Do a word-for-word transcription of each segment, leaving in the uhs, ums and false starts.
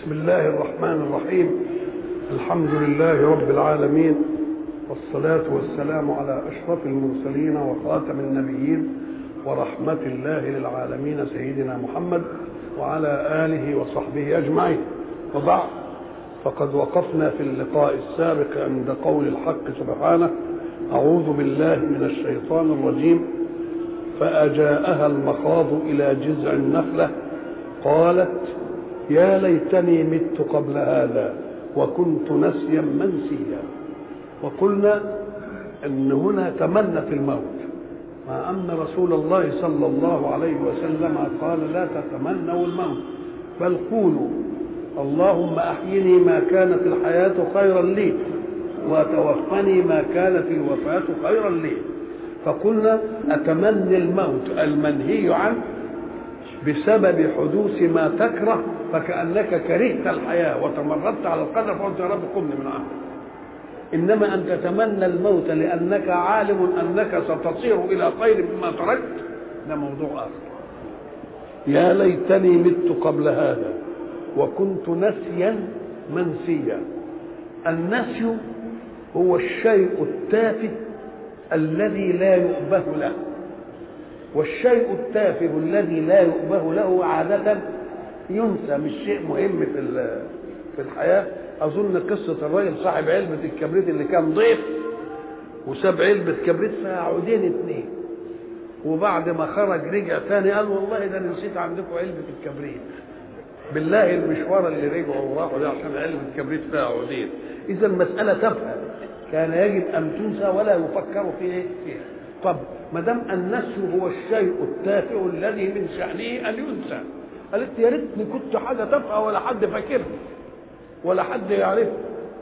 بسم الله الرحمن الرحيم. الحمد لله رب العالمين، والصلاة والسلام على أشرف المرسلين وخاتم النبيين ورحمة الله للعالمين سيدنا محمد وعلى آله وصحبه أجمعين. وبعد، فقد وقفنا في اللقاء السابق عند قول الحق سبحانه: أعوذ بالله من الشيطان الرجيم. فأجاءها المخاض إلى جذع النخلة قالت يا ليتني مت قبل هذا وكنت نسيا منسيا. وقلنا ان هنا تمنت الموت، مع ان رسول الله صلى الله عليه وسلم قال لا تتمنوا الموت، بل قولوا اللهم احيني ما كانت الحياة خيرا لي وتوفني ما كانت الوفاة خيرا لي. فقلنا اتمنى الموت المنهي عنه بسبب حدوث ما تكره، فكأنك كرهت الحياة وتمردت على القدر فقلت يا رب قمني من عمرك. إنما أن تتمنى الموت لأنك عالم أنك ستصير إلى خير مما تركت، ده موضوع آخر. يا ليتني مت قبل هذا وكنت نسيا منسيا. النسي هو الشيء التافه الذي لا يؤبه له، والشيء التافه الذي لا يؤبه له عادة ينسى، مش شيء مهم في في الحياة. أظن قصة الراجل صاحب علبة الكبريت اللي كان ضيف وساب علبة كبريت فيها عودين اتنين، وبعد ما خرج رجع ثاني قال والله ده نسيت عندكم علبة الكبريت. بالله المشوار اللي رجعوا وراحوا ده عشان علبة كبريت فيها عودين. إذا المسألة تافهة كان يجب أن تنسى ولا يفكر في فيها. طب ما دام النسي هو الشيء التافه الذي من شأنه أن ينسى، قالت يا ريتني كنت حاجة تافهة ولا حد فاكرها ولا حد يعرفها.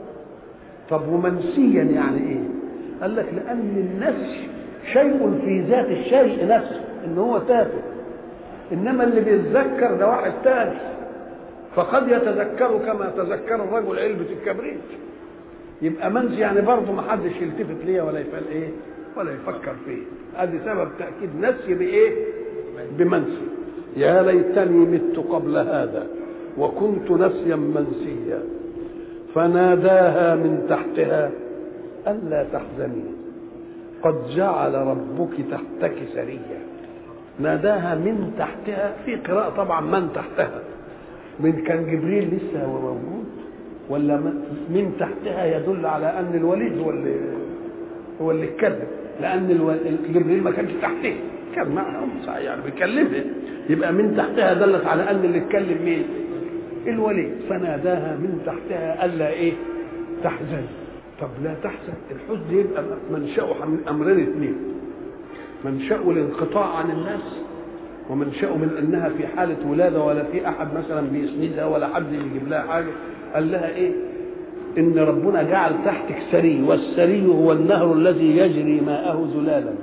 طب ومنسيا يعني ايه؟ قال لك لأن النسي شيء في ذات الشيء نفسه ان هو تافه، انما اللي بيتذكر ده واحد تاني، فقد يتذكر كما تذكر الرجل علبة الكبريت. يبقى منسي يعني برضه ما حدش يلتفت ليه ولا يفعل ايه ولا يفكر فيه. ادي سبب تأكيد نسي بايه؟ بمنسي. يا ليتني مت قبل هذا وكنت نسيا منسيا. فناداها من تحتها ألا تحزني قد جعل ربك تحتك سريا. ناداها من تحتها، في قراءة طبعا من تحتها، من كان جبريل لسه هو موجود ولا من تحتها يدل على أن الوليد هو اللي هو اللي اتكلم، لأن جبريل ما كانش تحته، كان معهم يعني بيكلمه. يبقى من تحتها دلت على أن اللي اتكلم مين؟ الوليد. فناداها من تحتها ألا إيه؟ تحزن. طب لا تحزن، الحزن يبقى منشأه من أمرين اثنين: منشأه الانقطاع عن الناس، ومنشأه من أنها في حالة ولادة ولا في أحد مثلا بيسندها ولا حد يجيب لها حاجة. قال لها إيه؟ إن ربنا جعل تحتك سري، والسري هو النهر الذي يجري ماءه زلالا.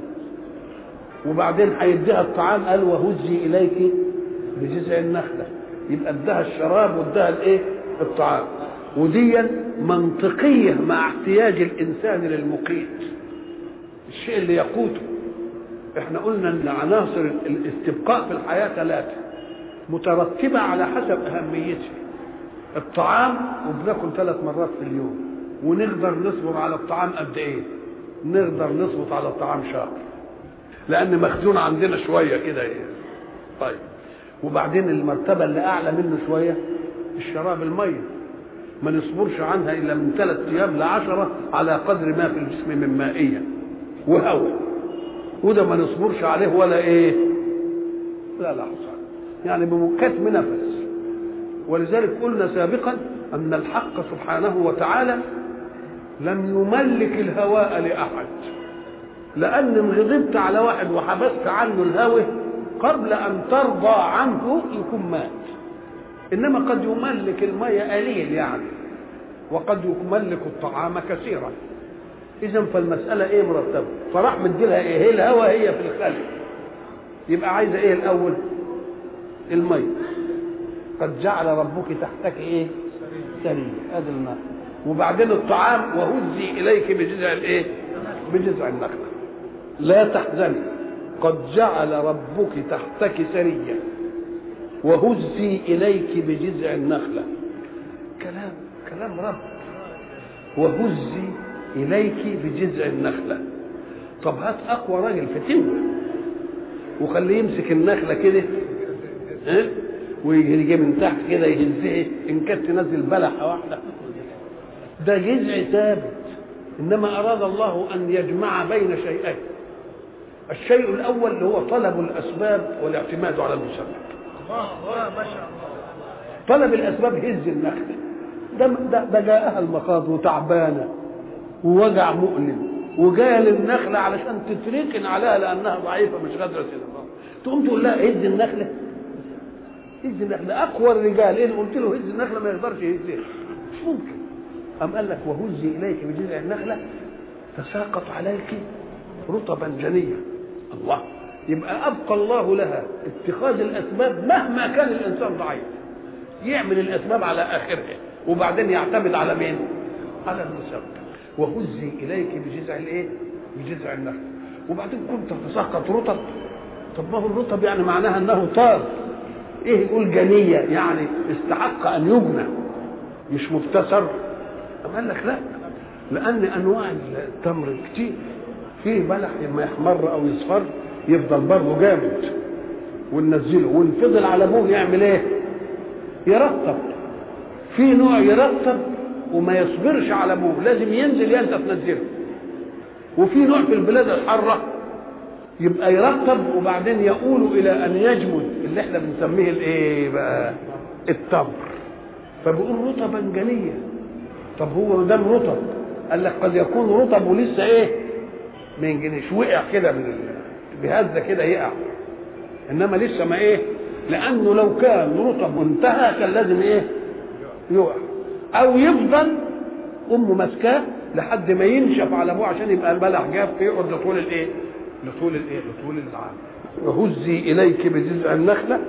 وبعدين هيديها الطعام، قال وهزي إليك بجذع النخلة. يبقى ادها الشراب وادها الايه؟ الطعام. ودي منطقيه مع احتياج الانسان للمقيت، الشيء اللي يقوته. احنا قلنا ان عناصر الاستبقاء في الحياه ثلاثه مترتبه على حسب اهميتها. الطعام، وبناكل ثلاث مرات في اليوم، ونقدر نصبر على الطعام قد ايه؟ نقدر نصبر على الطعام شهر، لان مخزون عندنا شويه كده ايه. طيب، وبعدين المرتبة اللي أعلى منه شوية الشراب، المية، ما نصبرش عنها إلا من ثلاث أيام لعشرة على قدر ما في الجسم من مائية وهواء، وده ما نصبرش عليه ولا إيه؟ لا لحظة، يعني بكتم نفس. ولذلك قلنا سابقا أن الحق سبحانه وتعالى لم يملك الهواء لأحد، لأن إن غضبت على واحد وحبست عنه الهواء قبل أن ترضى عنه يكون مات. إنما قد يملك المية قليل يعني، وقد يملك الطعام كثيرا. إذن فالمسألة إيه؟ مرتبة. فراح مديلها إيه؟ هي الهواء هي في الخلق، يبقى عايزة إيه الأول؟ المية. قد جعل ربك تحتك إيه؟ سريا، هذا الماء. وبعدين الطعام وهزي إليك بجذع الإيه؟ بجذع النخلة. لا تحزني قد جعل ربك تحتك سريا وهزي إليك بجذع النخلة. كلام كلام رب. وهزي اليك بجذع النخله. طب هات اقوى راجل فتوه وخليه يمسك النخله كده ها ويجي من تحت كده يهزها، ان كانت تنزل بلحه واحده. ده جذع ثابت. انما اراد الله ان يجمع بين شيئين. الشيء الاول اللي هو طلب الاسباب والاعتماد على المسبب. الله ما شاء الله. طلب الاسباب هز النخله. ده ده, ده جاءها المخاض وتعبانه ووجع مؤلم وجايه للنخله علشان تتركن عليها لانها ضعيفه مش قادره تنام. تقوم تقول لها هز النخله. هز النخله اقوى الرجال. ايه قلت له هز النخله ما يقدرش يهزها. مش ممكن. أم قال لك وهزي إليك بجذع النخلة تساقط عليك رطبا جنيا. الله. يبقى أبقى الله لها اتخاذ الأسباب مهما كان الإنسان ضعيف. يعمل الأسباب على آخرها وبعدين يعتمد على مين؟ على المسبب. وهزي إليك بجذع الإيه؟ بجذع النخلة. وبعدين كنت تساقط رطب. طب ما هو الرطب يعني معناها أنه طار. إيه يقول جنية؟ يعني استحق أن يجنى مش مبتسر. قال لك لا، لان انواع التمر كتير. فيه بلح لما يحمر او يصفر يفضل برضه جامد وننزله ونفضل على ابوه يعمل ايه؟ يرطب. في نوع يرطب وما يصبرش على ابوه لازم ينزل انت تنزله. وفي نوع في البلاد الحاره يبقى يرطب وبعدين يؤول الى ان يجمد اللي احنا بنسميه الايه بقى؟ التمر. فبيقول رطبا جنيا. طب هو ده رطب. قال لك قد يكون رطب ولسه ايه؟ ما ينجنش وقع كده من بهذا كده يقع. انما لسه ما ايه؟ لانه لو كان رطب وانتهى كان لازم ايه؟ يقع او يفضل امه ماسكاه لحد ما ينشف على ابوه عشان يبقى البلح جاف يقعد لطول الايه؟ لطول الايه؟ لطول العام. وهزي اليك بجذع النخله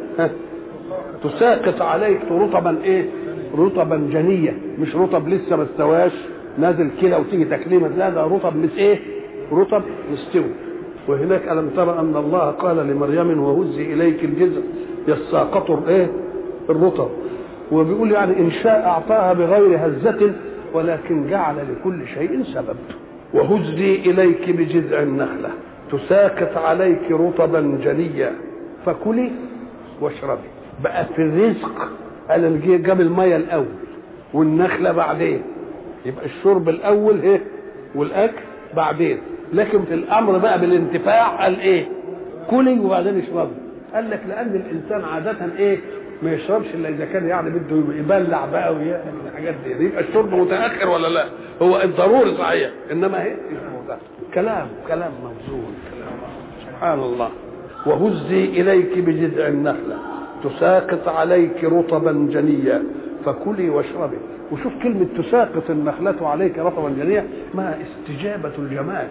تساقط عليك رطبا ايه؟ رطبا جنيه. مش رطب لسه ما استواش نازل كده وتيجي تكليمه، لا ده رطب مش ايه؟ رطب مستوي. وهناك الم ترى ان الله قال لمريم وهزي اليك الجذع يساقط ايه؟ الرطب. وبيقول يعني ان شاء اعطاها بغير هزه ولكن جعل لكل شيء سبب. وهزي اليك بجذع النخله تساقط عليك رطبا جنيا فكلي واشربي. بقى في الرزق قال جاب الميه الاول والنخله بعدين. يبقى الشرب الاول ايه والاكل بعدين. لكن في الامر بقى بالانتفاع قال ايه؟ كلي وبعدين اشربي. قال لك لان الانسان عاده ايه؟ ما يشربش الا اذا كان يعني بده يبلع بقى ويعمل الحاجات دي. يبقى الشرب متاخر ولا لا؟ هو الضروري صحيح انما ايه؟ كلام كلام موزون. سبحان الله. وهزي اليك بجذع النخله تساقط عليك رطبا جنيا فكلي واشربي. وشوف كلمة تساقط النخلة عليك رطبا جنيا ما استجابة الجمال.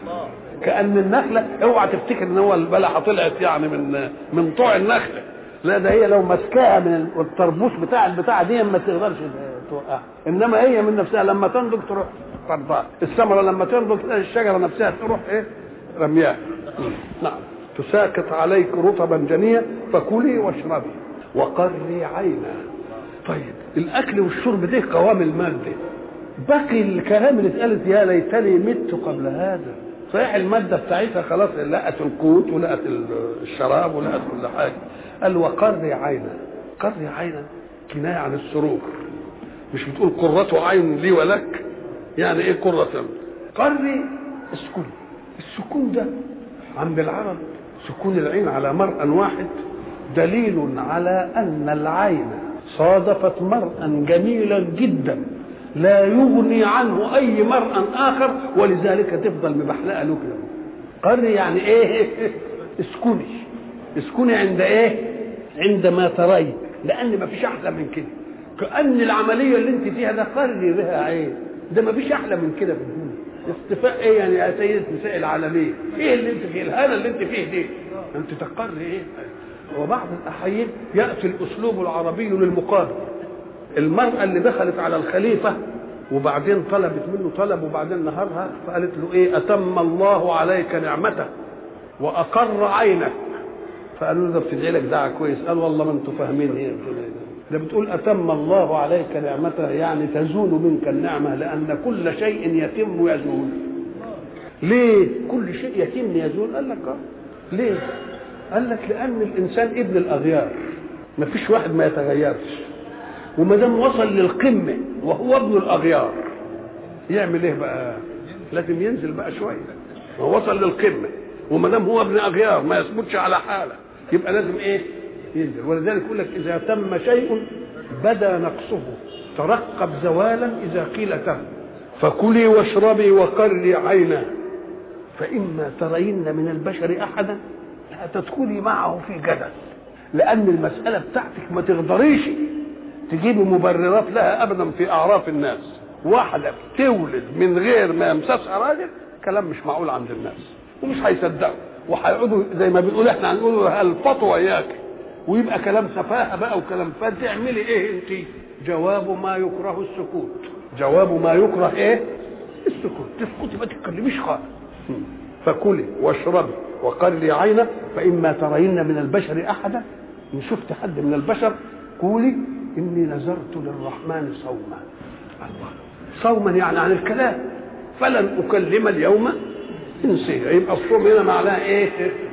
كأن النخلة اوعى تفتكر ان هو البلحة طلعت يعني من من طوع النخلة. لا ده هي لو مسكاها من الطربوش بتاع البتاع دي ما تقدرش توقعها. انما هي من نفسها لما تنضج تروح طردها. الثمرة لما تنضج تلاقي الشجرة نفسها تروح ايه؟ رمياها. نعم. تساقط عليك رطبا جنيا فكلي واشربي وقري عينا. طيب الاكل والشرب ده قوام الماده. باقي الكلام اللي اتقالت يا ليتني مت قبل هذا. صحيح الماده بتاعتها خلاص لقت القوت ولقت الشراب ولقت كل حاجه. قال وقري عينا. قري عينا كنايه عن السرور. مش بتقول قرة عين لي ولك؟ يعني ايه قرة؟ قري السكون. السكون ده عند العرب سكون العين على مرء واحد دليل على ان العين صادفت مرءا جميلا جدا لا يغني عنه اي مرء اخر ولذلك تفضل مبحلقه له كده. قري يعني ايه؟ اسكني. اسكني عند ايه؟ عندما ترين. لان ما فيش احلى من كده. كأن العمليه اللي انت فيها ده قري بها عين. ده ما فيش احلى من كده في الدنيا. استفاء ايه يعني يا سيدة نساء العالمين؟ ايه اللي انت فيه؟ الهنا اللي انت فيه دي انت تقري ايه؟ وبعض الاحيان ياتي الاسلوب العربي للمقابل. المراه اللي دخلت على الخليفه وبعدين طلبت منه طلب وبعدين نهارها فقالت له ايه؟ اتم الله عليك نعمته واقر عينك. فقالوا له ده بتدعي لك دعاء كويس. قال والله ما انتم فاهمين ايه. ده بتقول أتم الله عليك نعمته، يعني تزول منك النعمة، لأن كل شيء يتم يزول. ليه كل شيء يتم يزول؟ قال لك اه. ليه؟ قال لك لأن الإنسان ابن الأغيار، ما فيش واحد ما يتغيرش، وما دام وصل للقمة وهو ابن الأغيار يعمل إيه بقى؟ لازم ينزل بقى شوية. هو وصل للقمة وما دام هو ابن أغيار ما يثبتش على حالة، يبقى لازم إيه؟ ينزل. ولذلك يقول لك إذا تم شيء بدا نقصه، ترقب زوالا إذا قيل تم. فكلي واشربي وقري عينا فإما ترين من البشر أحدا لا تدخلي معه في جدل، لأن المسألة بتاعتك ما تقدريش تجيبي مبررات لها أبدا في أعراف الناس. واحدة تولد من غير ما يمسسها راجل، كلام مش معقول عند الناس ومش هيصدقوا، وهيقعدوا زي ما بنقول احنا هنقول الفطوة إياك، ويبقى كلام سفاهة بقى وكلام. فتعملي ايه انت؟ جواب ما يكره السكوت. جواب ما يكره ايه؟ السكوت. تسكتي ما تتكلميش خالص. فكلي واشربي وقري عينا فإما ترين من البشر أحدا، إن شفت حد من البشر قولي إني نذرت للرحمن صوما. الله، صوما يعني عن الكلام، فلن أكلم اليوم إنسيا. يبقى الصوم هنا معناه إيه؟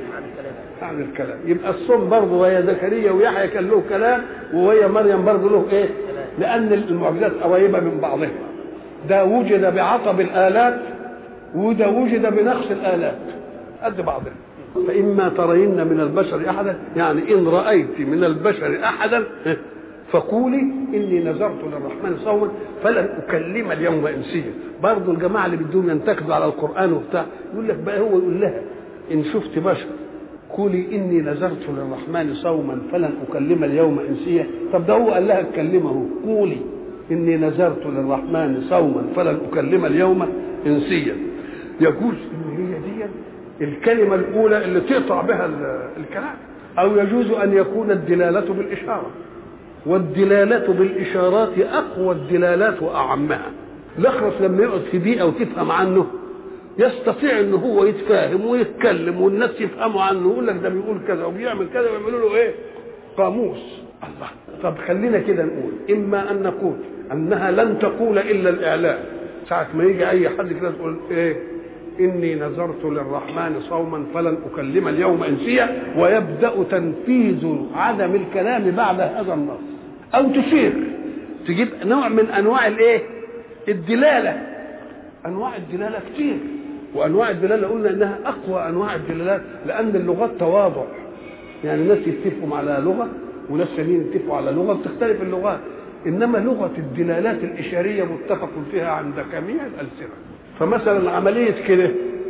عن الكلام. يبقى الصوم برضه وهي زكريا ويحيى كان له كلام، وهي مريم برضه له إيه؟ لأن المعجزات قريبة من بعضها. ده وجد بعطب الآلات وده وجد بنقص الآلات قد بعضها. فإما ترين من البشر أحدا، يعني إن رأيت من البشر أحدا فقولي إني نذرت للرحمن صوما فلن أكلم اليوم إنسيا. برضه الجماعة اللي بدهم ينتقدوا على القرآن وبتاع يقول لك بقى، هو يقول لها إن شفت بشر قولي إني نذرت للرحمن صوما فلن أكلم اليوم إنسيا. طب ده هو قال لها اتكلمه، قولي إني نذرت للرحمن صوما فلن أكلم اليوم إنسيا. يجوز إن هي دي الكلمة الأولى اللي تقطع بها الكلام، أو يجوز أن يكون الدلالة بالإشارة، والدلالة بالإشارات أقوى الدلالات وأعمها. الأخرس لما يقعد في بيئة وتفهم عنه يستطيع ان هو يتفاهم ويتكلم والناس يفهموا عنه، يقول لك ده بيقول كذا وبيعمل كذا ويعملوا له ايه؟ قاموس. الله. طب خلينا كده نقول اما ان نقول انها لن تقول الا الاعلان. ساعه ما يجي اي حد كده تقول ايه؟ اني نذرت للرحمن صوما فلن اكلم اليوم انسيا، ويبدا تنفيذ عدم الكلام بعد هذا النص. او تشير تجيب نوع من انواع الايه؟ الدلاله. انواع الدلاله كتير، وانواع الدلاله قلنا انها اقوى انواع الدلالات، لان اللغات تواضع. يعني ناس يتفقوا على لغه وناس ثانيين يتفقوا على لغه، بتختلف اللغات، انما لغه الدلالات الاشاريه متفق فيها عند جميع الالسنه. فمثلا عمليه كده،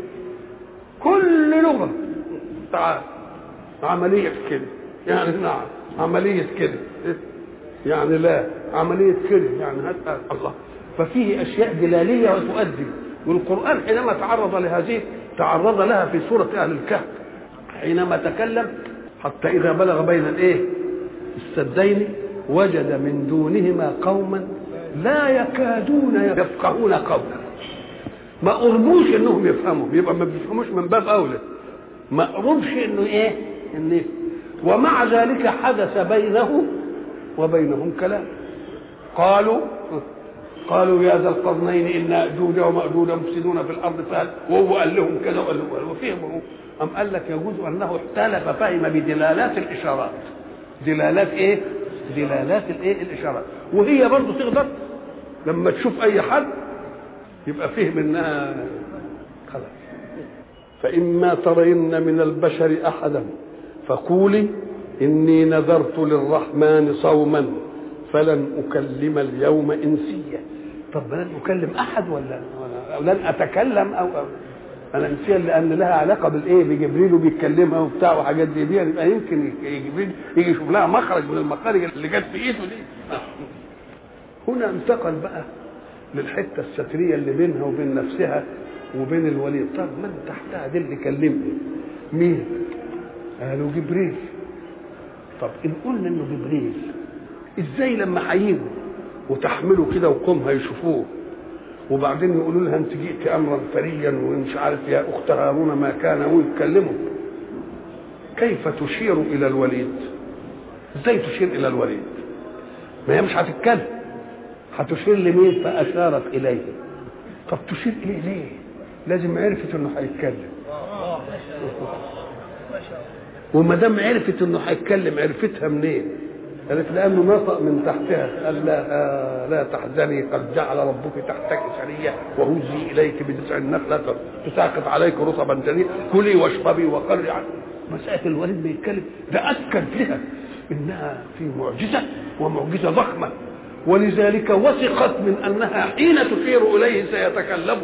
كل لغه تعال عمليه كده يعني نعم، عمليه كده يعني لا، عمليه كده يعني هات الله. ففيه اشياء دلاليه وتؤدي. والقران حينما تعرض لهذه تعرض لها في سوره اهل الكهف حينما تكلم حتى اذا بلغ بين الايه السدين وجد من دونهما قوما لا يكادون يفقهون قولا. ما قربوش انهم يفهموا، يبقى ما بيفهموش من باب اولى، ما قربش انه ايه انه، ومع ذلك حدث بينه وبينهم كلام. قالوا قالوا يا ذا القرنين ان ياجوج وماجوج مفسدون في الارض فهل، وهو قال لهم كذا وقال لهم وفهموا. ام قال لك يجوز انه اختلف فهم بدلالات الاشارات. دلالات ايه؟ دلالات الايه؟ الاشارات. وهي برضه تقدر لما تشوف اي حد يبقى فهم انها خلاص. فاما ترين من البشر احدا فقولي اني نذرت للرحمن صوما فلن اكلم اليوم انسيا. طب لن اكلم احد ولا أو لن اتكلم او, أو انا انسيا، لان لها علاقه بالايه؟ بجبريل وبيتكلمها وبتاع وحاجات دي دي يبقى يمكن جبريل يجي يشوف لها مخرج من المخارج اللي جت في ايده دي. هنا انتقل بقى للحته الستريه اللي بينها وبين نفسها وبين الوليد. طب من تحتها دي اللي كلمني مين؟ قالوا جبريل. طب ان قلنا انه جبريل ازاي لما هيجوا وتحملوا كده وقومها يشوفوه وبعدين يقولوا لها انت جئت امرا فريا ومش عارف يا اخت هارون ما كان ويتكلموا، كيف تشير الى الوليد؟ ازاي تشير الى الوليد؟ ما هي مش هتتكلم، هتشير لمين؟ فاشارت اليه. طب تشير اليه ليه؟ لازم عرفت انه هيتكلم. وما دام عرفت انه هيتكلم عرفتها منين؟ قالت لانه نطق من تحتها قال لا آه لا تحزني قد جعل ربك تحتك سريه وهزي اليك بجذع النخله تساقط عليك رطبا جنيا كلي واشربي وقري عنه. مساله الوليد بيتكلم ده اكد لها انها في معجزه ومعجزه ضخمه، ولذلك وثقت من انها حين تشير اليه سيتكلم.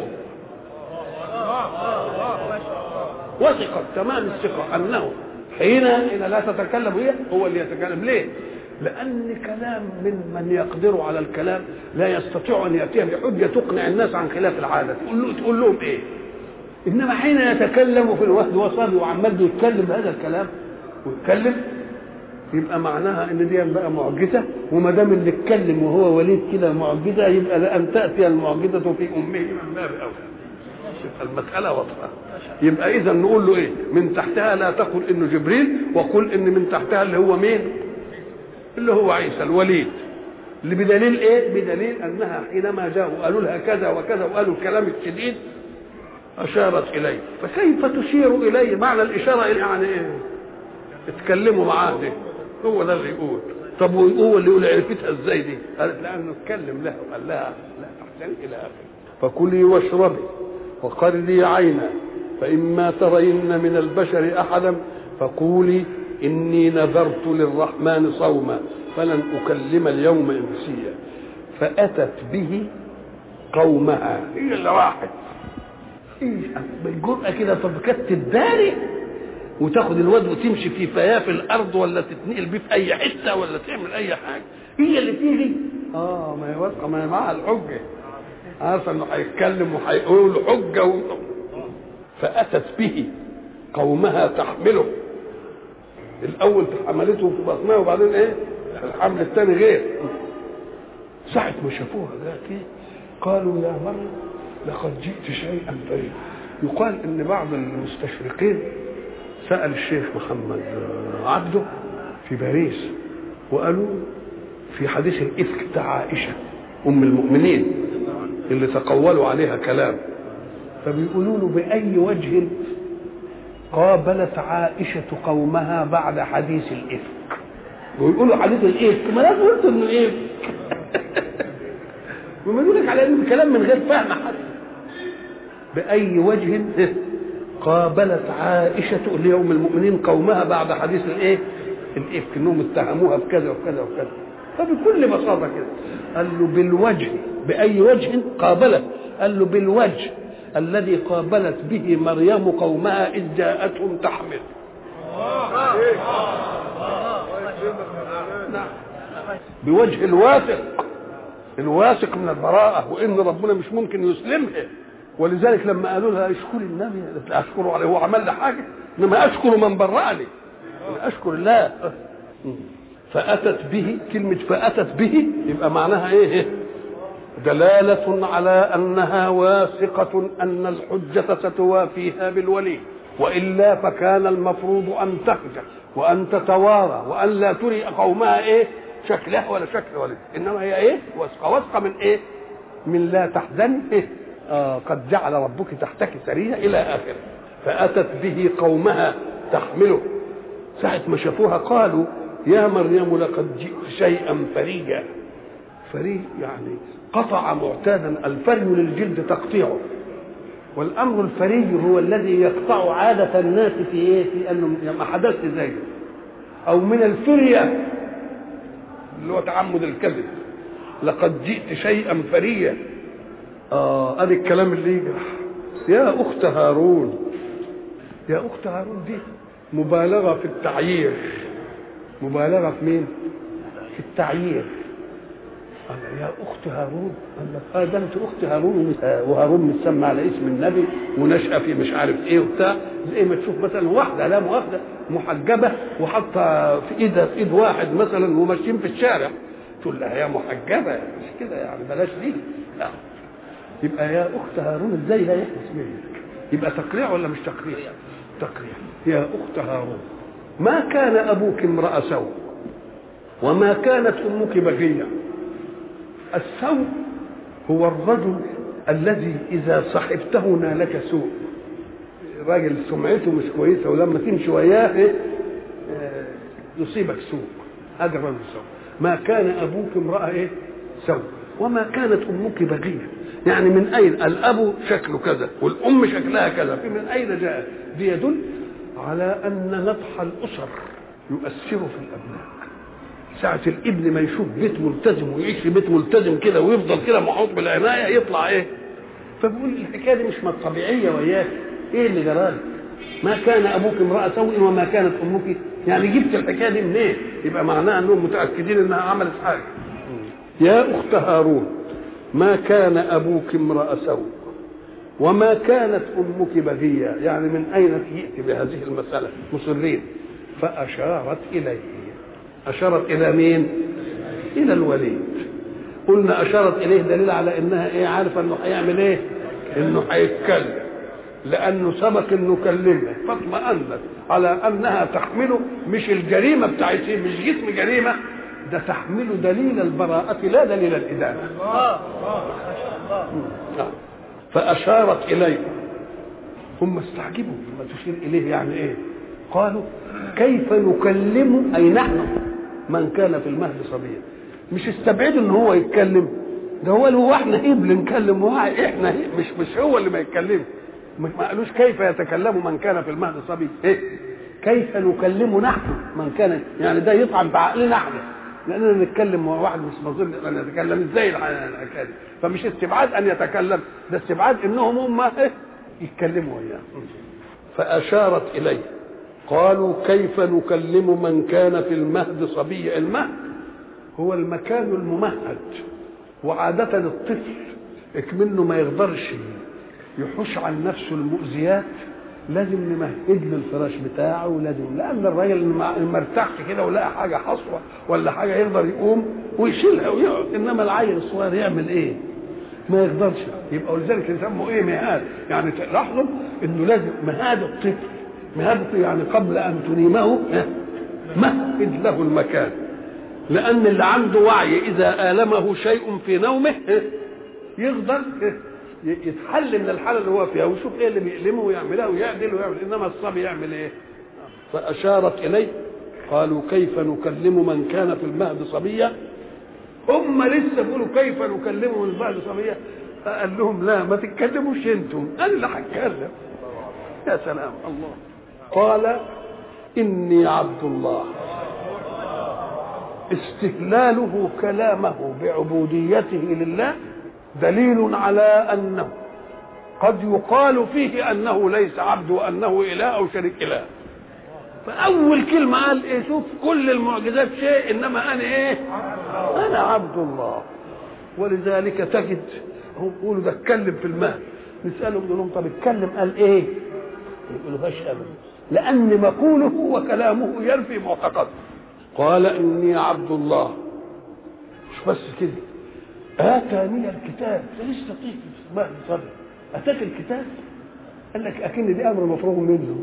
وثقت تمام الثقه انه حين حين لا تتكلم هي هو اللي يتكلم. ليه؟ لأن كلام من من يقدر على الكلام لا يستطيع أن يأتيها بحجة تقنع الناس عن خلاف العادة. تقول له تقول لهم إيه؟ إنما حين يتكلم في الوحد وصبي وعمال يتكلم بهذا الكلام ويتكلم يبقى معناها إن دي بقى معجزة، وما دام اللي اتكلم وهو وليد كده معجزة يبقى لأن تأتي المعجزة في أمه من باب أولى. المسألة واضحة. يبقى إذا نقول له إيه؟ من تحتها لا تقل إنه جبريل، وقل إن من تحتها اللي هو مين؟ اللي هو عيسى الوليد. اللي بدليل إيه؟ بدليل أنها حينما جاءوا قالوا لها كذا وكذا وقالوا الكلام الشديد أشارت إليه. فكيف تشير إليه؟ معنى الإشارة يعني إيه؟ اتكلموا معاه دي. هو ده اللي يقول. طب هو اللي يقول عرفتها إزاي دي؟ قالت لأنه اتكلم لها وقال لها لا تحزن إلى آخره. فكلي واشربي وقري عينا فإما ترين من البشر أحدا فقولي إني نذرت للرحمن صوما فلن أكلم اليوم إنسيا. فأتت به قومها. هي اللي راحت إيه بالجرأة كده. طب كانت تداري وتاخد الواد وتمشي في فياه في الأرض ولا تتنقل بيه في أي حتة ولا تعمل أي حاجة؟ هي اللي تيجي. آه ما هي واثقة، ما هي معها الحجة، عارفه انه هيتكلم وهيقول حجه و... فاتت به قومها تحمله. الاول حملته في بطنها وبعدين ايه الحمل الثاني غير. ساعه ما شافوها ذاك قالوا يا مريم لقد جئت شيئا فريدا. يقال ان بعض المستشرقين سال الشيخ محمد عبده في باريس وقالوا في حديث الافك بتاع عائشه ام المؤمنين اللي تقولوا عليها كلام، فبيقولوا له بأي وجه قابلت عائشة قومها بعد حديث الإفك؟ ويقولوا حديث الإفك ما لازم قلت إنه إفك. وما يقول لك على إنه الكلام من غير فهم حتى. بأي وجه قابلت عائشة ليوم المؤمنين قومها بعد حديث الإيه؟ الإفك، إنهم اتهموها بكذا وكذا وكذا. فبكل بساطة كده قال له بالوجه. بأي وجه قابلت؟ قال له بالوجه الذي قابلت به مريم قومها إذ جاءتهم تحمل. بوجه الواثق، الواثق من البراءة وإن ربنا مش ممكن يسلمها. ولذلك لما قالوا لها اشكر النبي قالت لا أشكره عليه، هو عمل لي حاجة؟ إنما أشكر من برأني، أشكر الله. فأتت به، كلمة فأتت به يبقى معناها إيه؟ دلالة على أنها واثقة أن الحجة ستوافيها بالولي، وإلا فكان المفروض أن تخجل وأن تتوارى وأن لا تري قومها إيه شكلها ولا شكل ولي، إنما هي إيه واثقة. واثقة من إيه؟ من لا تحزن إيه؟ آه قد جعل ربك تحتك سرية إلى آخره. فأتت به قومها تحمله. ساعة ما شافوها قالوا يا مريم لقد جئت شيئا فريا. فري يعني قطع معتادا. الفري للجلد تقطيعه، والامر الفري هو الذي يقطع عاده الناس في ايه؟ في انه ما حدث زيه. او من الفريه اللي هو تعمد الكذب. لقد جئت شيئا فريا. اه ادي الكلام اللي يجرح. يا اخت هارون. يا اخت هارون دي مبالغه في التعيير. مبالغه في مين؟ في التعيير. قال يا اخت هارون. قال ده انت اخت هارون، وهارون متسمى على اسم النبي ونشأ في مش عارف ايه وبتاع. زي ما تشوف مثلا واحده لا مؤاخذه محجبه وحاطه في ايدها في ايد واحد مثلا وماشيين في الشارع تقول لها يا محجبه، مش كده يعني، بلاش دي. لا. يبقى يا اخت هارون ازاي لا يحدث منك؟ يبقى تقريع ولا مش تقريع؟ تقريع. يا اخت هارون ما كان ابوك امرأ سوء. وما كانت أمك بغية. السوء هو الرجل الذي إذا صحبته نالك سوء، راجل سمعته مش كويسة ولما تمشي وياه يصيبك سوء، هذا الرجل سوء. ما كان أبوك امرأة إيه؟ سوء. وما كانت أمك بغية، يعني من أين الأب شكله كذا والأم شكلها كذا، من أين جاء؟ دي يدل على أن نطح الأسر يؤثر في الأبناء. ساعة الابن ما يشوف بيت ملتزم ويعيش في بيت ملتزم كده ويفضل كده محوط بالعناية يطلع إيه؟ فبقول الحكاية دي مش طبيعية وياك، إيه اللي جرالك؟ ما كان أبوك امرأة سوء وما كانت أمك، يعني جبت الحكاية دي منين؟ إيه؟ يبقى معناها أنهم متأكدين أنها عملت حاجة. يا أخت هارون ما كان أبوك امرأ سوء وما كانت أمك بغية، يعني من أين جئت بهذه المسألة؟ مصرين. فأشارت إليه. أشارت إلى مين؟ إلى الوليد. قلنا أشارت إليه دليل على إنها إيه؟ عارفة إنه هيعمل إيه؟ إنه هيتكلم، لأنه سبق إنه كلمها فاطمأنت على أنها تحمله مش الجريمة بتاعتها، مش جسم جريمة، ده تحمل دليل البراءة لا دليل الإدانة. الله الله. فأشارت إليه. هم استعجبوا لما تشير إليه، يعني إيه؟ قالوا كيف نكلم، أي نحن من كان في المهد صبيا. مش استبعدوا إن هو يتكلم، ده هو اللي هو احنا إبل نكلم، احنا مش مش هو اللي ما يتكلم. ما قالوش كيف يتكلم من كان في المهد صبي، ايه كيف نكلم نحن من كان، يعني ده يطعن بعقلنا احنا، لاننا نتكلم مع واحد مش مظن ان يتكلم ازاي الحكايه. فمش استبعاد ان يتكلم، ده استبعاد انهم هم ايه يتكلموا وياه. فاشارت اليه. قالوا كيف نكلم من كان في المهد صبي. المهد هو المكان الممهد، وعاده الطفل اكمنه ما يقدرش يحوش عن نفسه المؤذيات، لازم نمهد له الفراش بتاعه، ولازم، لان الراجل ما ارتاحش كده ولقى حاجه حصوه ولا حاجه يقدر يقوم ويشيلها ويقعد، انما العيل الصغير يعمل ايه؟ ما يقدرش. يبقى ولذلك يسموا ايه؟ مهاد. يعني تلاحظوا انه لازم مهاد الطفل، مهاد الطفل يعني قبل ان تنيمه مهد له المكان، لان اللي عنده وعي اذا آلمه شيء في نومه يقدر يتحل من الحاله اللي هو فيها ويشوف ايه اللي بيألمه ويعملها ويعدل ويعمل، انما الصبي يعمل ايه؟ فاشارت اليه. قالوا كيف نكلم من كان في المهد صبيا. هم لسه بيقولوا كيف نكلمه من المهد صبيا، قال لهم لا ما تتكلموش انتم، انا اللي هتكلم. يا سلام الله. قال اني عبد الله. استهلاله كلامه بعبوديته لله دليل على أنه قد يقال فيه أنه ليس عبد وأنه إله أو شريك إله. فأول كلمة قال إيه؟ شوف كل المعجزات شيء، إنما أنا إيه؟ أنا عبد الله. ولذلك تجد هم يقولوا ده اتكلم في المهد، نسألهم نقول لهم طب اتكلم قال إيه؟ يقولوا هاش أبدا، لأن مقوله وكلامه ينفي معتقده. قال إني عبد الله. مش بس كده، آتاني الكتاب. لسه طيب ما صبر أتاك الكتاب؟ قال لك أكن دي أمر مفروغ منه.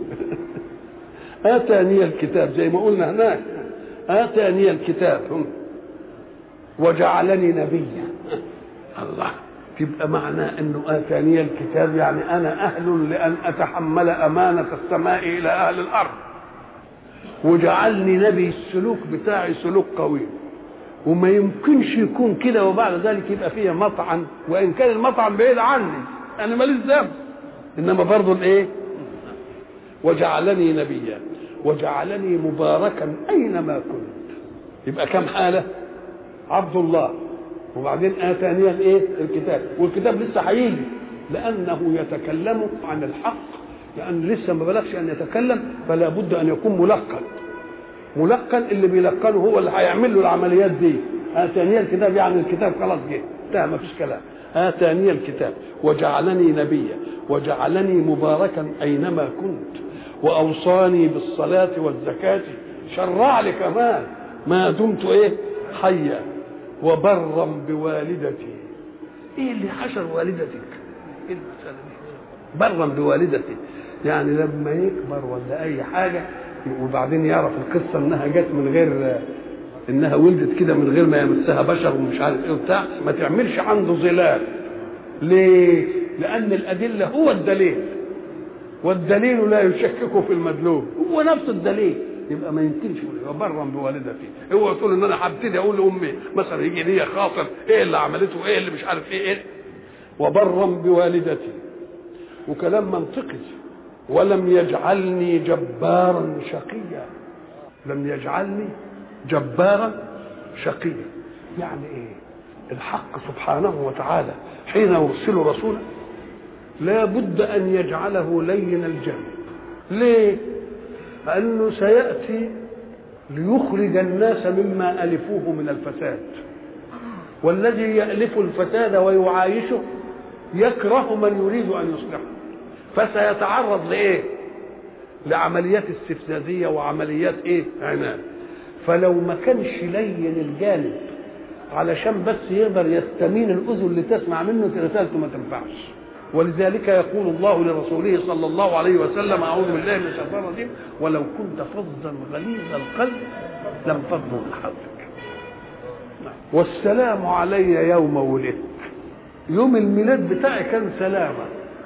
آتاني الكتاب زي ما قلنا هناك، آتاني الكتاب وجعلني نبيا. الله، تبقى معناه أنه آتاني الكتاب يعني أنا أهل لأن أتحمل أمانة السماء إلى أهل الأرض، وجعلني نبي. السلوك بتاعي سلوك قوي، وما يمكنش يكون كده وبعد ذلك يبقى فيها مطعن، وان كان المطعن بعيد عني انا ماليش ذنب، انما برضه الايه؟ وجعلني نبيا وجعلني مباركا اينما كنت. يبقى كم حاله؟ عبد الله، وبعدين اتاني الايه؟ الكتاب، والكتاب لسه هيجي لانه يتكلم عن الحق، لان لسه ما بلغش ان يتكلم، فلا بد ان يكون ملقن. ملقن اللي بيلقنه هو اللي هيعمل له العمليات دي. آتاني الكتاب يعني الكتاب خلاص جه، انتهى ما فيش كلام. آتاني الكتاب وجعلني نبيا وجعلني مباركا أينما كنت وأوصاني بالصلاة والزكاة. شرع لي كمان ما دمت إيه؟ حيا وبرا بوالدتي. إيه اللي حشر والدتك؟ إيه برا بوالدتي يعني لما يكبر ولا أي حاجة وبعدين يعرف القصة انها جت من غير انها ولدت كده من غير ما يمسها بشر ومش عارف ايه وبتاع، ما تعملش عنده ظلال. ليه؟ لان الادله هو الدليل، والدليل لا يشكك في المدلول، هو نفس الدليل. يبقى ما يمكنش وبرا بوالدتي. هو تقول ان انا هبتدي اقول لامي مثلا يجي لي خاطر ايه اللي عملته، ايه اللي مش عارف ايه ايه وبرا بوالدتي، وكلام منطقي. ولم يجعلني جبارا شقيا، لم يجعلني جبارا شقيا. يعني ايه؟ الحق سبحانه وتعالى حين يرسل رسولا لا بد ان يجعله لين الجانب. ليه؟ لانه سياتي ليخرج الناس مما الفوه من الفساد، والذي يالف الفساد ويعايشه يكره من يريد ان يصلحه، فسيتعرض لايه؟ لعمليات استفزازيه وعمليات ايه؟ عناد. فلو ما كانش لين الجانب علشان بس يقدر يستمين الاذن اللي تسمع منه رسالته ما تنفعش. ولذلك يقول الله لرسوله صلى الله عليه وسلم: اعوذ بالله من الشيطان الرجيم: ولو كنت فظا غليظ القلب لانفضوا من حولك. والسلام علي يوم ولدت. يوم الميلاد بتاعي كان سلامه.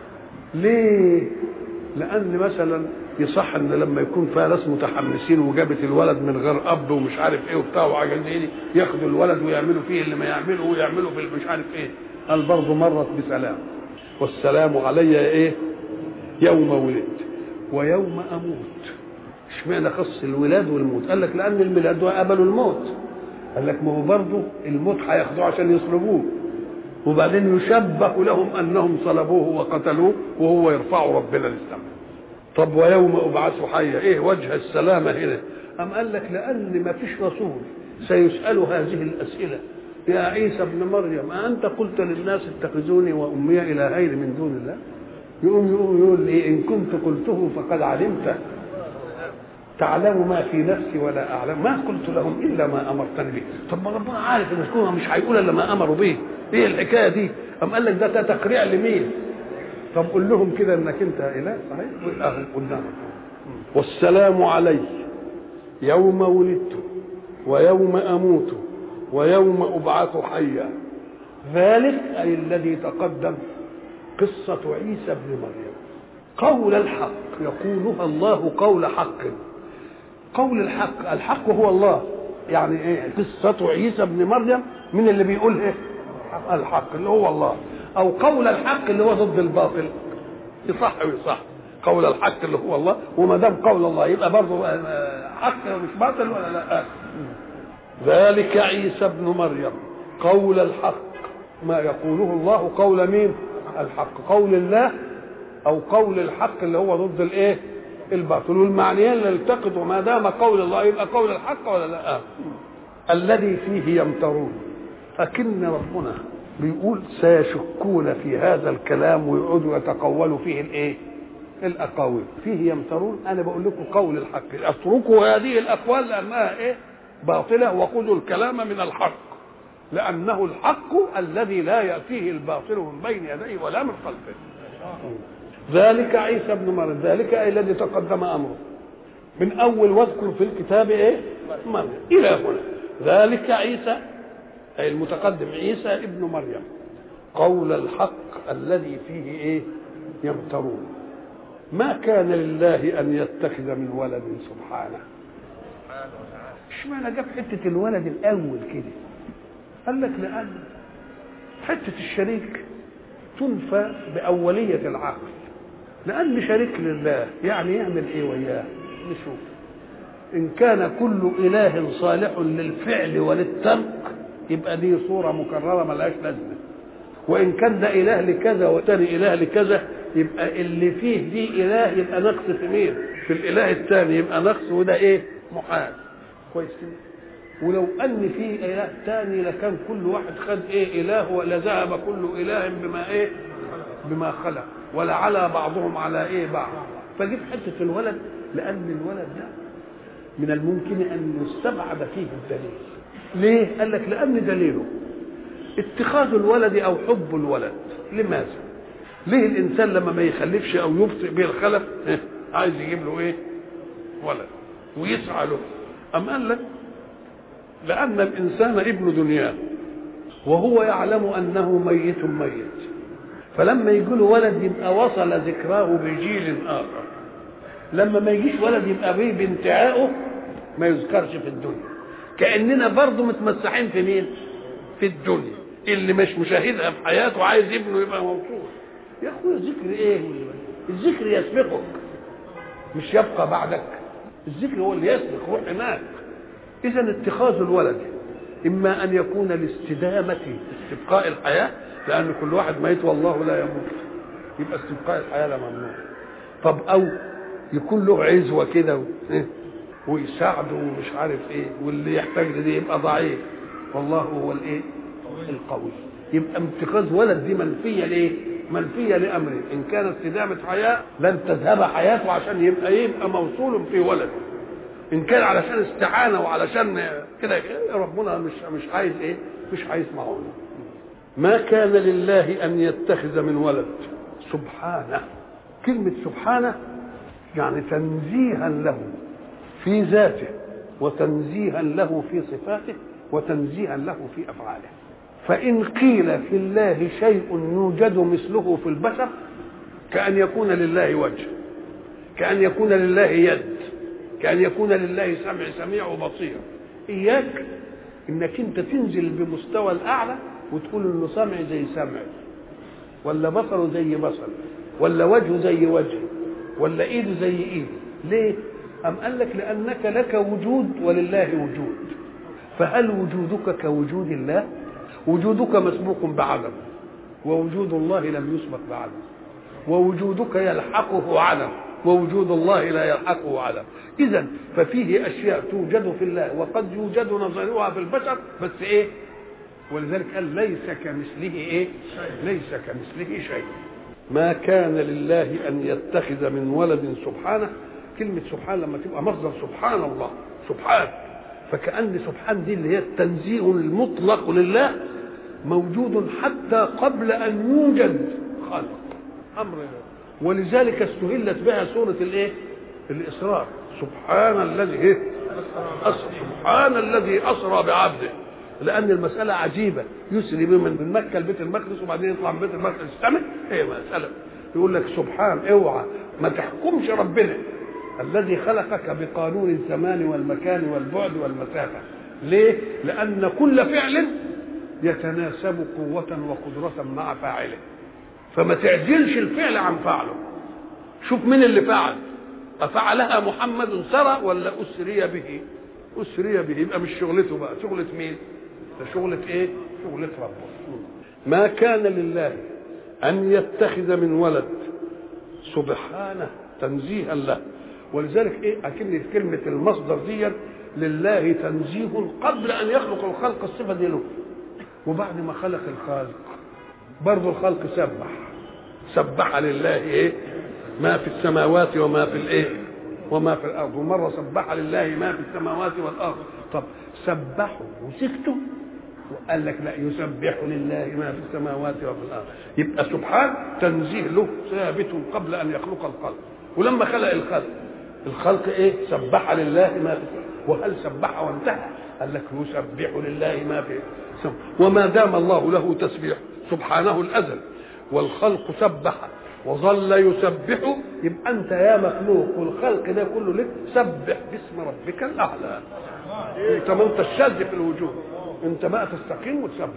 ليه؟ لان مثلا يصح ان لما يكون فيها ناس متحمسين وجابت الولد من غير اب ومش عارف ايه وبتاع وعايزين ياخدوا الولد ويعملوا فيه اللي ما يعملوا ويعملوا في مش عارف ايه، قال برضه مرت بسلام. والسلام علي ايه؟ يوم ولدت ويوم اموت. اشمعنى خص الولاد والموت؟ قال لك لان الميلاد وقبلوا الموت. قال لك ما هو برضه الموت هياخدوه عشان يصلبوه، وبعدين يشبه لهم انهم صلبوه وقتلوه وهو يرفع ربنا للسماء. طب ويوم ابعث حيا، ايه وجه السلامه هنا؟ ام قال لك لان ما فيش رسول سيسال هذه الاسئله: يا عيسى ابن مريم أأنت قلت للناس اتخذوني وأمي إلهين من دون الله؟ يقوم يقوم يقول لي: إن كنت قلته فقد علمت، تعلم ما في نفسي ولا أعلم، ما قلت لهم إلا ما أمرتني به. طب ما ربنا عارف إن هو مش هيقول إلا ما أمروا به، إيه الحكاية دي؟ أم قال لك ده تقريع لمين؟ طب قول لهم كده إنك أنت إله صحيح وأهل قدامك. والسلام علي يوم ولدت ويوم أموت ويوم أبعث حيا. ذلك أي الذي تقدم قصة عيسى ابن مريم. قول الحق يقولها الله قول حق. قول الحق، الحق هو الله. يعني ايه قصة عيسى ابن مريم؟ من اللي بيقول ايه؟ الحق اللي هو الله، او قول الحق اللي هو ضد الباطل. يصح ويصح قول الحق اللي هو الله، وما دام قول الله يبقى برضه حق مش باطل ولا لا؟ ذلك عيسى ابن مريم قول الحق، ما يقوله الله قول مين؟ الحق. قول الله او قول الحق اللي هو ضد الايه؟ الباطل. والمعنيين اللي التقطوا ما دام قول الله يبقى قول الحق ولا لا؟ الذي فيه يمترون. لكن ربنا بيقول سيشكون في هذا الكلام ويقعدوا يتقولوا فيه الايه؟ الاقاويل. فيه يمترون. انا بقول لكم قول الحق، اتركوا هذه الاقوال لانها ايه؟ باطله، وخذوا الكلام من الحق، لانه الحق الذي لا ياتيه الباطل من بين يديه ولا من خلفه. ذلك عيسى ابن مريم، ذلك اي الذي تقدم امره من اول واذكر في الكتاب ايه؟ مريم الى هنا. ذلك عيسى اي المتقدم عيسى ابن مريم قول الحق الذي فيه ايه؟ يمترون. ما كان لله ان يتخذ من ولد سبحانه. اشمعنى جاب حته الولد الاول كده؟ قال لك لان حته الشريك تنفى باوليه العقل، لان شريك لله يعني يعمل ايه وياه؟ نشوف. ان كان كل اله صالح للفعل وللترك يبقى دي صوره مكرره ملهاش لازمه، وان كان ده اله لكذا والثاني اله لكذا يبقى اللي فيه دي اله يبقى نقص في مين؟ في الاله الثاني يبقى نقص، وده ايه؟ محال. كويس كده. ولو ان في اله ثاني لكان كل واحد خد ايه؟ اله، ولا ذهب كل اله بما ايه؟ بما خلق، ولا على بعضهم على ايه؟ بعض. فجيب حته الولد لان الولد ده من الممكن ان يستبعد فيه الدليل. ليه؟ قال لك لان دليله اتخاذ الولد او حب الولد. لماذا؟ ليه الانسان لما ما يخلفش او يبطئ به الخلف عايز يجيب له ايه؟ ولد ويسعى له؟ أم قال لك لأن الإنسان ابن دنياه وهو يعلم أنه ميت ميت، فلما يجي له ولد يبقى وصل ذكراه بجيل آخر، لما ما يجيش ولد يبقى بيه بانتهائه ما يذكرش في الدنيا. كأننا برضه متمسحين في مين؟ في الدنيا. اللي مش مشاهدها في حياته عايز ابنه يبقى موصول. يا أخويا الذكر إيه؟ الذكر يسبقك مش يبقى بعدك، الذكر هو اللي يسبق، روح هناك. إذا اتخاذ الولد إما أن يكون لاستدامة استبقاء الحياة، لأن كل واحد ميت والله لا يموت، يبقى استبقاء الحياة لا ممنوع. طب أو يكون له عزوة كده ويساعده ومش عارف إيه، واللي يحتاج لدي يبقى ضعيف والله هو الإيه؟ القوي. يبقى اتخاذ ولد دي منفية ليه؟ منفية لأمره. إن كانت استدامة حياة لن تذهب حياته عشان يبقى يبقى موصول في ولد. إن كان علشان استعانة وعلشان كده ربنا مش مش عايز إيه؟ مش عايز معونه. ما كان لله أن يتخذ من ولد سبحانه. كلمة سبحانه يعني تنزيها له في ذاته، وتنزيها له في صفاته، وتنزيها له في أفعاله. فإن قيل في الله شيء يوجد مثله في البشر كأن يكون لله وجه، كأن يكون لله يد، كأن يكون لله سمع سميع وبصير. إياك إنك أنت تنزل بمستوى الأعلى وتقول إنه سمع زي سمع، ولا بصره زي بصر، ولا وجهه زي وجه، ولا إيده زي إيده. ليه؟ أم قال لك لأنك لك وجود ولله وجود. فهل وجودك كوجود الله؟ وجودك مسبوق بعدم، ووجود الله لم يسبق بعدم، ووجودك يلحقه عدم، ووجود الله لا يلحقه عدم. إذن ففيه أشياء توجد في الله وقد يوجد نظيرها في البشر، بس إيه؟ ولذلك قال ليس كمثله إيه؟ ليس كمثله شيء. ما كان لله أن يتخذ من ولد سبحانه. كلمة سبحان لما تبقى مصدر سبحان الله، سبحان، فكأن سبحان دي اللي هي التنزيه المطلق لله، موجود حتى قبل أن يوجد خلق أمر. ولذلك استهلت بها سورة الايه؟ الإسراء. سبحان الذي ايه؟ أسرى. سبحان الذي أسرى بعبده، لأن المسألة عجيبة. يسري به من مكة لبيت المقدس وبعدين يطلع من بيت المقدس السماء. هي مسألة يقول لك سبحان، اوعى ما تحكمش ربنا الذي خلقك بقانون الزمان والمكان والبعد والمسافة. ليه؟ لأن كل فعل يتناسب قوة وقدرة مع فاعله، فما تعجلش الفعل عن فعله. شوف مين اللي فعل، أفعلها محمد سرى ولا أسري به؟ أسري به، يبقى مش شغلته بقى، شغلة مين؟ ده شغلة إيه؟ شغلة ربه. ما كان لله أن يتخذ من ولد سبحانه تنزيها له. ولذلك إيه أكن كلمة المصدر دي لله تنزيه قبل أن يخلق الخلق الصفة دي له، وبعد ما خلق الخالق برضه الخلق سبح. سبح لله إيه؟ ما في السماوات وما في الإيه؟ وما في الأرض. ومرة سبح لله ما في السماوات والأرض. طب سبحوا وسكتوا، وقال لك لا، يسبح لله ما في السماوات وفي الأرض. يبقى سبحان تنزيه له ثابت قبل أن يخلق الخلق. ولما خلق الخلق الخلق ايه؟ سبح لله ما في. وهل سبح وانتهى؟ قال لك يسبح لله ما في. وما دام الله له تسبيح سبحانه الازل والخلق سبح وظل يسبح، يبقى انت يا مخلوق والخلق ده كله لك سبح باسم ربك الاعلى. انت ما انت الشاذ في الوجود، انت بقى تستقيم وتسبح.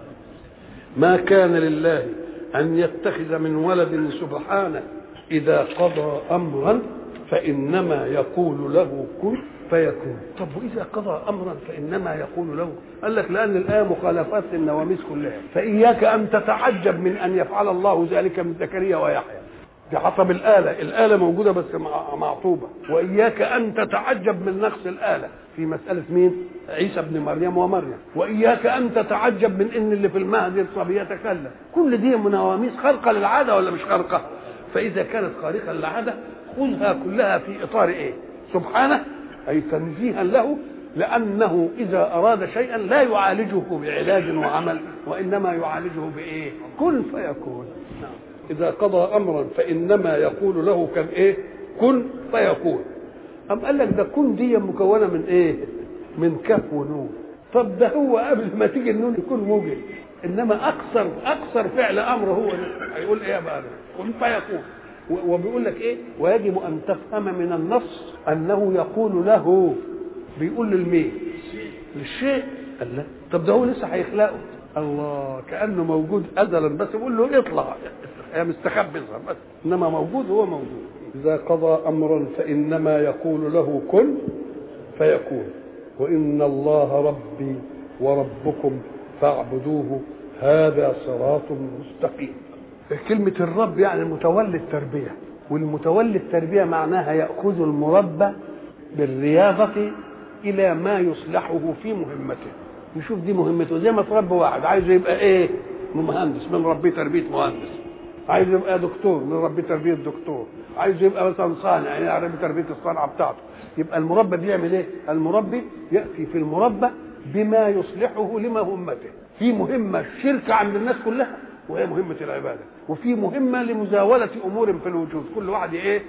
ما كان لله ان يتخذ من ولد سبحانه اذا قضى امرا فإنما يقول له كن فيكون. طب وإذا قضى أمرا فإنما يقول له، قال لك لأن الآية مخالفات للنواميس كلها. فإياك أن تتعجب من أن يفعل الله ذلك من زكريا ويحيى، دي حطب الآلة، الآلة موجودة بس معطوبة. وإياك أن تتعجب من نقص الآلة في مسألة مين؟ عيسى ابن مريم ومريم. وإياك أن تتعجب من إن اللي في المهد الصبي يتكلم. كل دي نواميس خارقة للعادة ولا مش خارقة؟ فإذا كانت خارقة للعادة خذها كلها في إطار إيه؟ سبحانه، أي تنزيها له، لأنه إذا أراد شيئا لا يعالجه بعلاج وعمل، وإنما يعالجه بإيه؟ كن فيكون. إذا قضى أمرا فإنما يقول له كان إيه؟ كن فيكون. أم قال لك ده كن دي مكونة من إيه؟ من كاف ونون. طب ده هو قبل ما تيجي النون يكون موجد، انما اكثر اكثر فعل امر هو هيقول ايه بقى؟ كن فيكون. وبيقول لك ايه؟ ويجب ان تفهم من النص انه يقول له، بيقول للمين؟ للشيء. قال لا، طب ده هو لسه هيخلقه. الله، كانه موجود ازلا بس بيقول له اطلع، هي مستخبي بس، انما موجود، هو موجود. اذا قضى امرا فانما يقول له كن فيكون. وان الله ربي وربكم فاعبدوه هذا صراط مستقيم. كلمة الرب يعني المتولي التربية، والمتولي التربية معناها يأخذ المربى بالرياضة إلى ما يصلحه في مهمته. نشوف دي مهمته، زي ما تربي واحد عايز يبقى إيه؟ مهندس، من ربي تربية مهندس. عايز يبقى دكتور، من ربي تربية دكتور. عايز يبقى مثلا صانع، يعني ربي تربية الصنعة بتاعته. يبقى المربى بيعمل إيه؟ المربي يأتي في المربى بما يصلحه لمهمته. في مهمة الشركة عند الناس كلها وهي مهمة العبادة، وفي مهمة لمزاولة أمور في الوجود، كل واحد إيه؟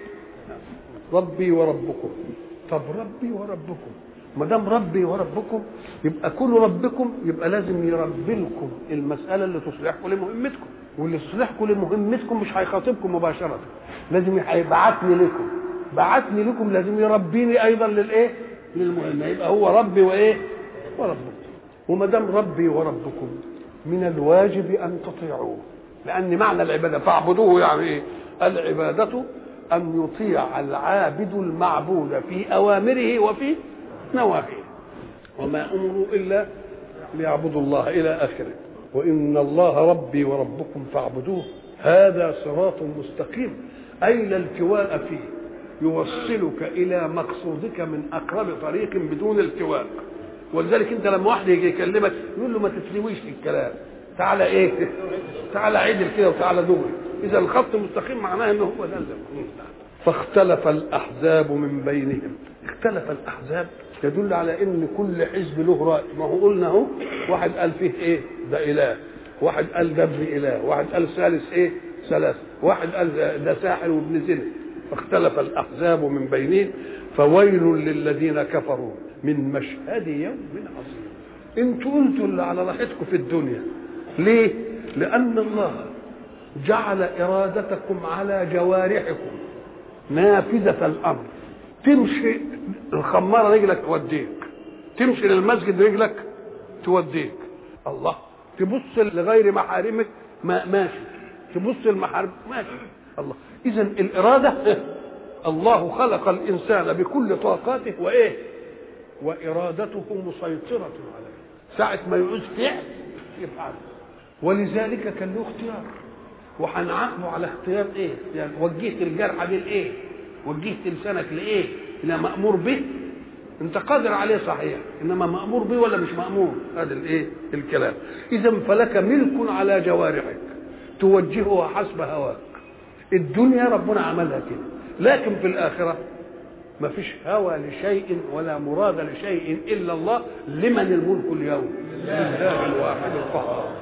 ربي وربكم. طب ربي وربكم، ما دام ربي وربكم يبقى كل ربكم، يبقى لازم يربي لكم المسألة اللي تصلحكم لمهمتكم، واللي تصلحكم لمهمتكم مش هيخاطبكم مباشرة، لازم هيبعتني لكم. بعتني لكم لازم يربيني أيضا للإيه؟ للمهمة. يبقى هو ربي وإيه؟ وربكم. وما دام ربي وربكم من الواجب ان تطيعوه، لان معنى العباده فاعبدوه يعني ايه؟ العباده ان يطيع العابد المعبود في اوامره وفي نواهيه، وما امروا الا ليعبدوا الله الى اخره. وان الله ربي وربكم فاعبدوه هذا صراط مستقيم، اي لا التواء فيه، يوصلك الى مقصودك من اقرب طريق بدون التواء. ولذلك انت لما واحد يجي يكلمك يقول له ما تتلويش في الكلام، تعالى ايه؟ تعالى عدل كده وتعالى دغري. اذا الخط مستقيم معناه انه هو ده. فاختلف الاحزاب من بينهم. اختلف الاحزاب يدل على ان كل حزب له راي. ما هو قلنا اهو، واحد قال فيه ايه؟ ده اله، واحد قال ده ابن اله، واحد قال ثالث ايه؟ ثلاثه، واحد قال ده ساحر وابن زنا. فاختلف الاحزاب من بينهم فويل للذين كفروا من مشهد يوم عظيم. انتوا انتوا اللي على راحتكم في الدنيا. ليه؟ لان الله جعل ارادتكم على جوارحكم نافذة الامر. تمشي الخمارة رجلك توديك، تمشي للمسجد رجلك توديك. الله، تبص لغير محارمك ما ماشي، تبص المحارم ماشي. الله، اذا الاراده الله خلق الانسان بكل طاقاته وايه؟ وارادته مسيطره عليه. ساعه ما يعوز فعل يفعل، ولذلك كان له اختيار، وهنعاقبه على اختيار ايه؟ يعني وجهت الجرح دي لايه؟ وجهت لسانك لايه؟ الى مامور به. انت قادر عليه صحيح، انما مامور به ولا مش مامور؟ هذا الايه؟ الكلام. اذا فلك ملك على جوارحك توجهها حسب هواك. الدنيا ربنا عملها كده، لكن في الآخرة ما فيش هوى لشيء ولا مراد لشيء إلا الله. لمن الملك اليوم؟ لله الواحد القهار.